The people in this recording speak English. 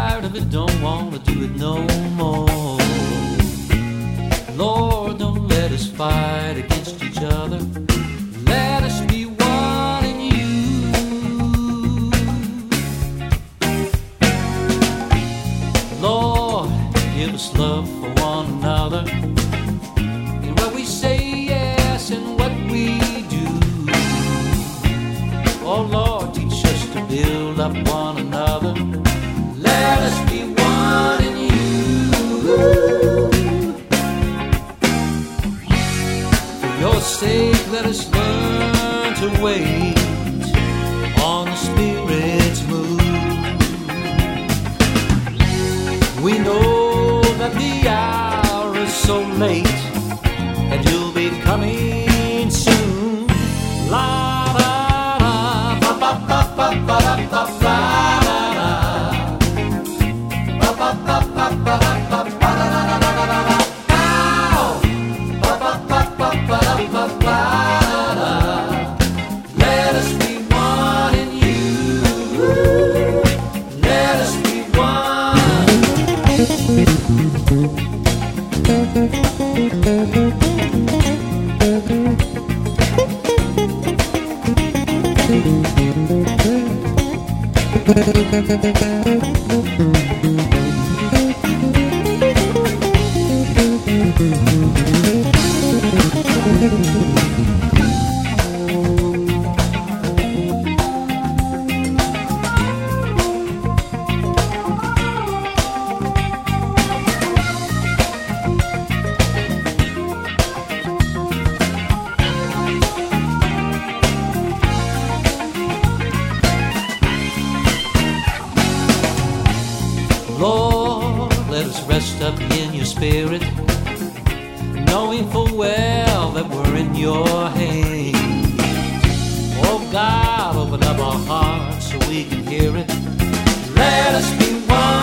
tired of it, don't wanna do it no more. Lord, don't let us fight against each other. Let us be one in you. Lord, give us love for one another, in what we say yes and what we do. Oh Lord, teach us to build up one another. Let us be one in you. For your sake, let us learn to wait on the Spirit's move. We know that the hour is so late, and you'll be coming soon. La la la, ba ba ba ba ba ba ba. Let us be one in you. Let us be one. Lord, let us rest up in your Spirit, knowing full well that we're in your hands. Oh God, open up our hearts so we can hear it. Let us be one.